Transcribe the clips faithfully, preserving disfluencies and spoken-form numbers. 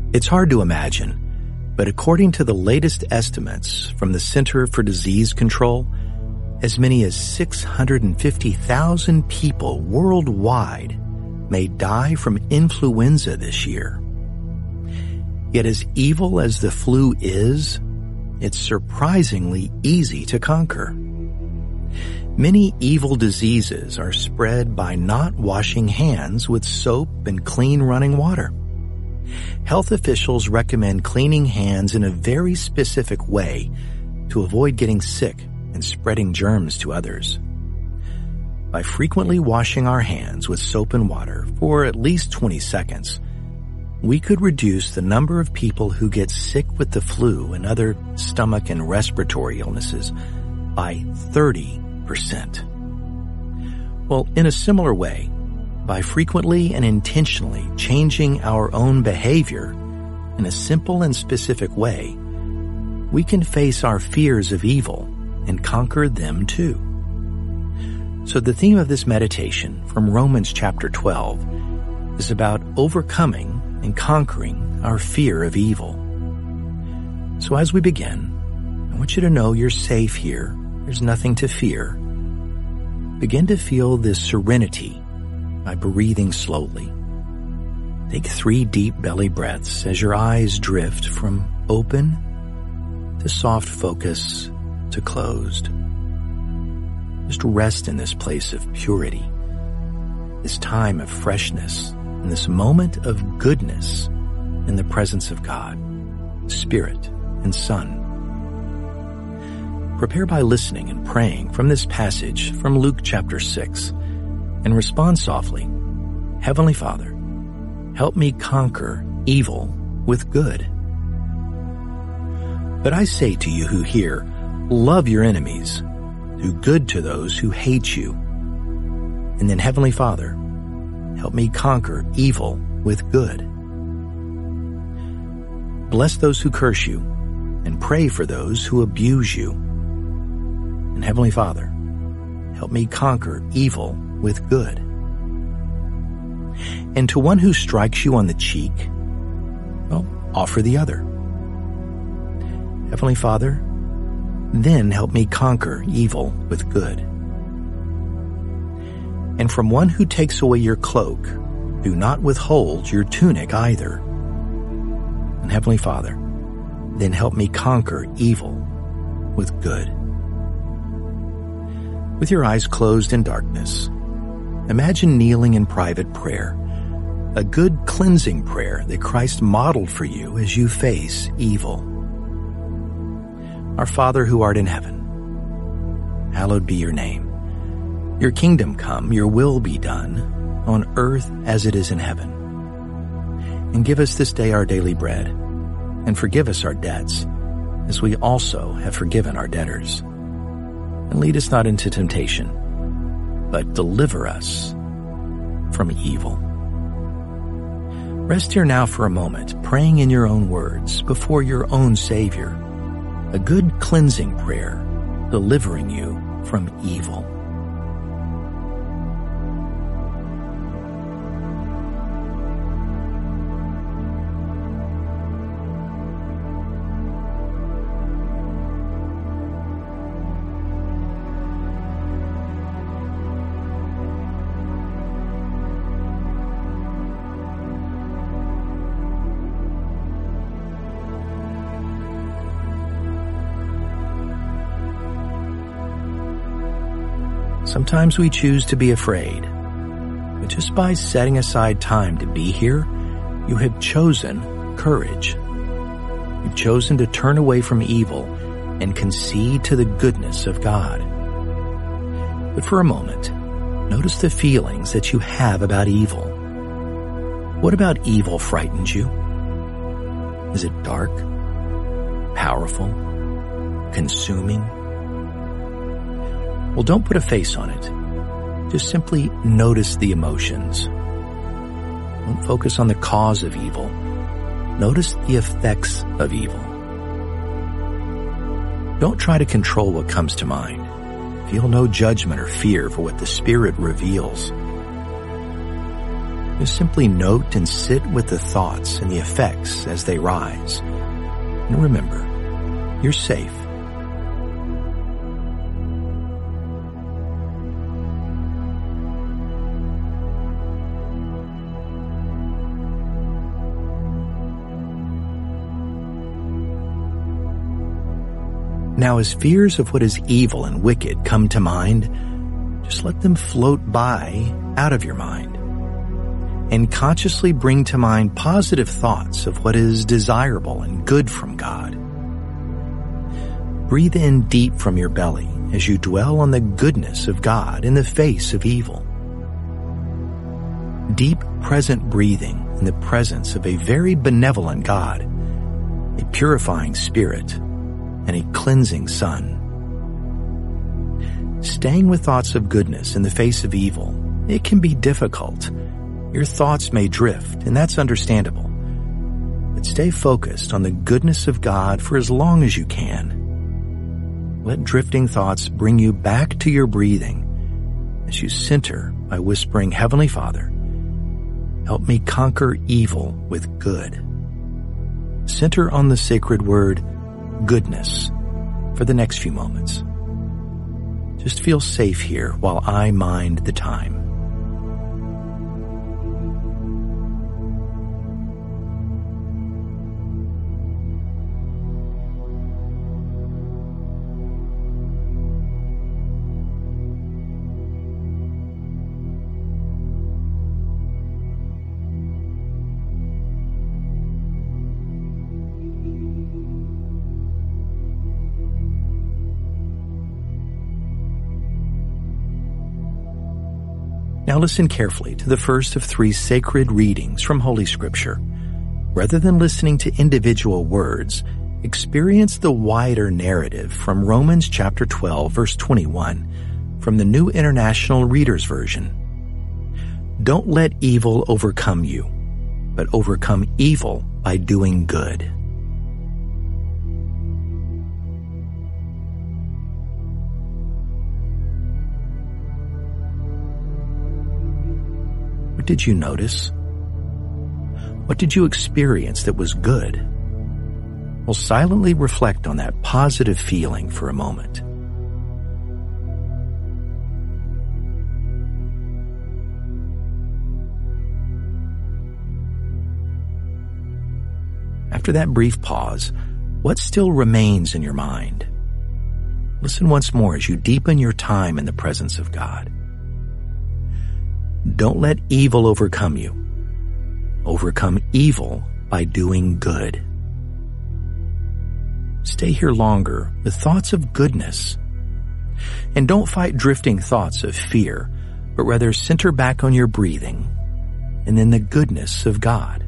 It's hard to imagine, but according to the latest estimates from the Center for Disease Control, as many as six hundred fifty thousand people worldwide may die from influenza this year. Yet as evil as the flu is, it's surprisingly easy to conquer. Many evil diseases are spread by not washing hands with soap and clean running water. Health officials recommend cleaning hands in a very specific way to avoid getting sick and spreading germs to others. By frequently washing our hands with soap and water for at least twenty seconds, we could reduce the number of people who get sick with the flu and other stomach and respiratory illnesses by thirty percent. Well, in a similar way, by frequently and intentionally changing our own behavior in a simple and specific way, we can face our fears of evil and conquer them too. So the theme of this meditation from Romans chapter twelve is about overcoming and conquering our fear of evil. So as we begin, I want you to know you're safe here. There's nothing to fear. Begin to feel this serenity by breathing slowly. Take three deep belly breaths as your eyes drift from open to soft focus to closed. Just rest in this place of purity, this time of freshness, and this moment of goodness in the presence of God, Spirit, and Son. Prepare by listening and praying from this passage from Luke chapter six, and respond softly, Heavenly Father, help me conquer evil with good. But I say to you who hear, love your enemies, do good to those who hate you. And then, Heavenly Father, help me conquer evil with good. Bless those who curse you, and pray for those who abuse you. And Heavenly Father, help me conquer evil with good. And to one who strikes you on the cheek, well, offer the other. Heavenly Father, then help me conquer evil with good. And from one who takes away your cloak, do not withhold your tunic either. And Heavenly Father, then help me conquer evil with good. With your eyes closed in darkness, imagine kneeling in private prayer, a good cleansing prayer that Christ modeled for you as you face evil. Our Father who art in heaven, hallowed be your name. Your kingdom come, your will be done, on earth as it is in heaven. And give us this day our daily bread, and forgive us our debts, as we also have forgiven our debtors. And lead us not into temptation, but deliver us from evil. Rest here now for a moment, praying in your own words before your own Savior, a good cleansing prayer, delivering you from evil. Sometimes we choose to be afraid, but just by setting aside time to be here, you have chosen courage. You've chosen to turn away from evil and concede to the goodness of God. But for a moment, notice the feelings that you have about evil. What about evil frightens you? Is it dark, powerful, consuming? Well, don't put a face on it. Just simply notice the emotions. Don't focus on the cause of evil. Notice the effects of evil. Don't try to control what comes to mind. Feel no judgment or fear for what the Spirit reveals. Just simply note and sit with the thoughts and the effects as they rise. And remember, you're safe. Now, as fears of what is evil and wicked come to mind, just let them float by out of your mind, and consciously bring to mind positive thoughts of what is desirable and good from God. Breathe in deep from your belly as you dwell on the goodness of God in the face of evil. Deep present breathing in the presence of a very benevolent God, a purifying Spirit, and a cleansing Son. Staying with thoughts of goodness in the face of evil, it can be difficult. Your thoughts may drift, and that's understandable. But stay focused on the goodness of God for as long as you can. Let drifting thoughts bring you back to your breathing as you center by whispering, Heavenly Father, help me conquer evil with good. Center on the sacred word, goodness, for the next few moments. Just feel safe here while I mind the time. Now listen carefully to the first of three sacred readings from Holy Scripture. Rather than listening to individual words, experience the wider narrative from Romans chapter twelve, verse twenty-one, from the New International Reader's Version. Don't let evil overcome you, but overcome evil by doing good. What did you notice? What did you experience that was good? Well, silently reflect on that positive feeling for a moment. After that brief pause, what still remains in your mind? Listen once more as you deepen your time in the presence of God. Don't let evil overcome you. Overcome evil by doing good. Stay here longer with thoughts of goodness. And don't fight drifting thoughts of fear, but rather center back on your breathing and then the goodness of God.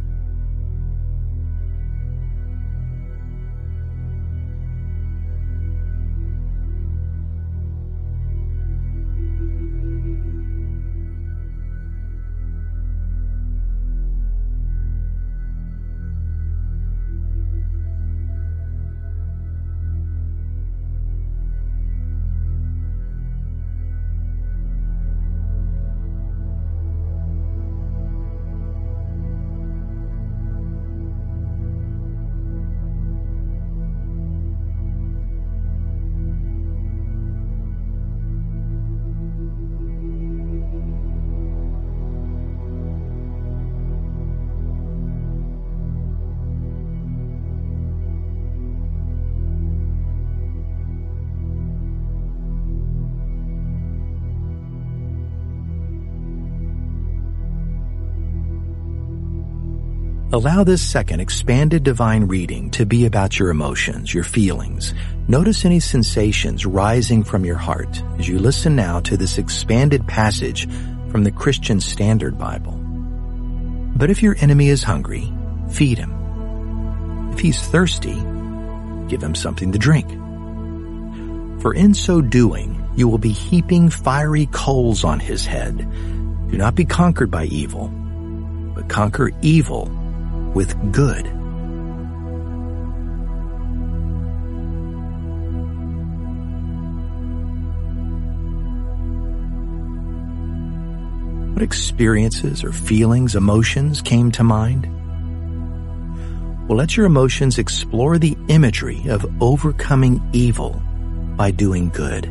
Allow this second expanded divine reading to be about your emotions, your feelings. Notice any sensations rising from your heart as you listen now to this expanded passage from the Christian Standard Bible. But if your enemy is hungry, feed him. If he's thirsty, give him something to drink. For in so doing, you will be heaping fiery coals on his head. Do not be conquered by evil, but conquer evil with good. What experiences or feelings, emotions came to mind? Well, let your emotions explore the imagery of overcoming evil by doing good.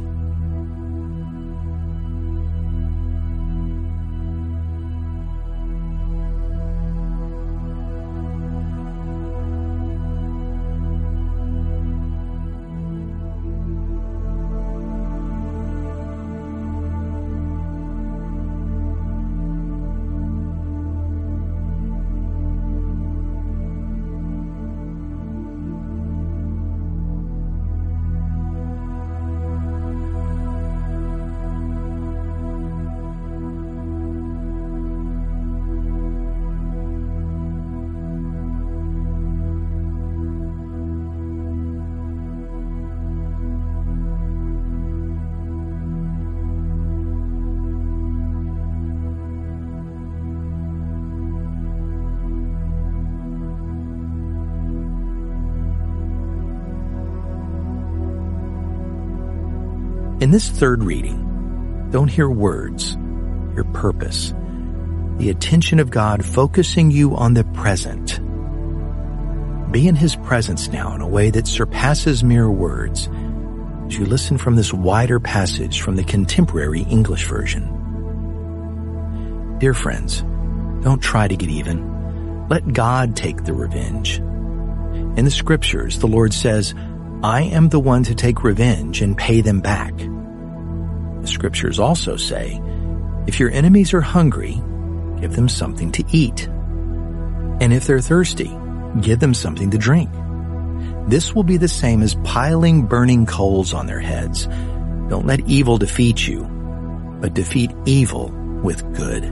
In this third reading, don't hear words, hear purpose. The attention of God focusing you on the present. Be in His presence now in a way that surpasses mere words as you listen from this wider passage from the contemporary English version. Dear friends, don't try to get even. Let God take the revenge. In the Scriptures, the Lord says, I am the one to take revenge and pay them back. The Scriptures also say, if your enemies are hungry, give them something to eat. And if they're thirsty, give them something to drink. This will be the same as piling burning coals on their heads. Don't let evil defeat you, but defeat evil with good.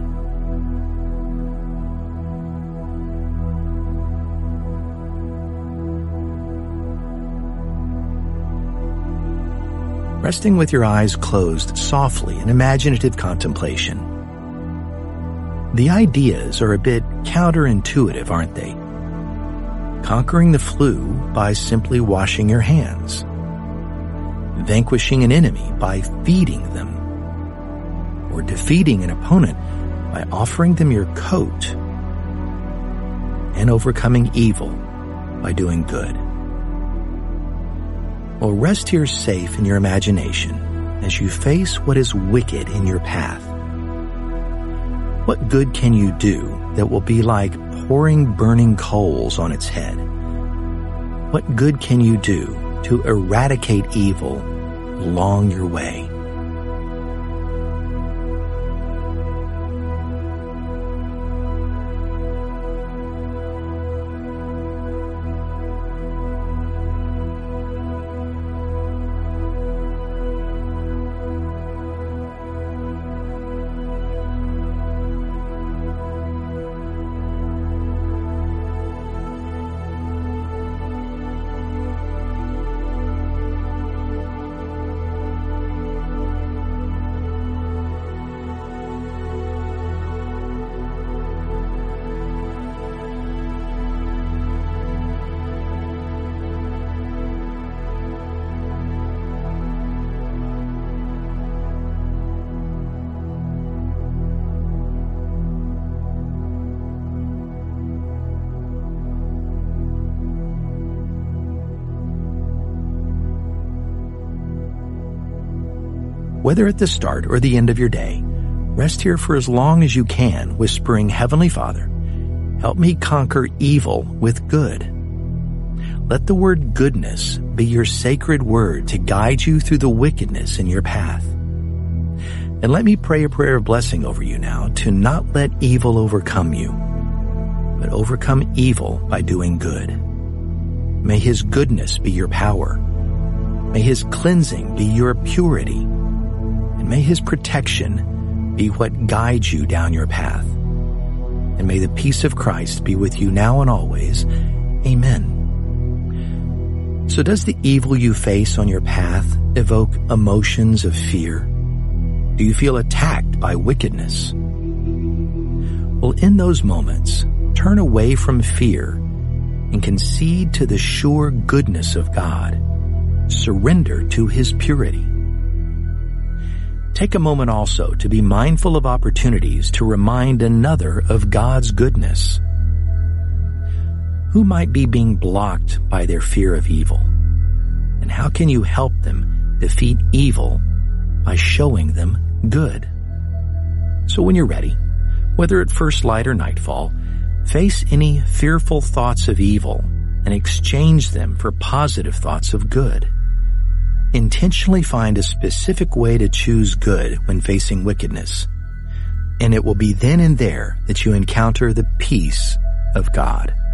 Resting with your eyes closed softly in imaginative contemplation. The ideas are a bit counterintuitive, aren't they? Conquering the flu by simply washing your hands. Vanquishing an enemy by feeding them. Or defeating an opponent by offering them your coat. And overcoming evil by doing good. Well, rest here safe in your imagination as you face what is wicked in your path. What good can you do that will be like pouring burning coals on its head? What good can you do to eradicate evil along your way? Whether at the start or the end of your day, rest here for as long as you can, whispering, Heavenly Father, help me conquer evil with good. Let the word goodness be your sacred word to guide you through the wickedness in your path. And let me pray a prayer of blessing over you now to not let evil overcome you, but overcome evil by doing good. May His goodness be your power. May His cleansing be your purity. And may His protection be what guides you down your path. And may the peace of Christ be with you now and always. Amen. So does the evil you face on your path evoke emotions of fear? Do you feel attacked by wickedness? Well, in those moments, turn away from fear and concede to the sure goodness of God. Surrender to His purity. Take a moment also to be mindful of opportunities to remind another of God's goodness. Who might be being blocked by their fear of evil? And how can you help them defeat evil by showing them good? So when you're ready, whether at first light or nightfall, face any fearful thoughts of evil and exchange them for positive thoughts of good. Intentionally find a specific way to choose good when facing wickedness, and it will be then and there that you encounter the peace of God.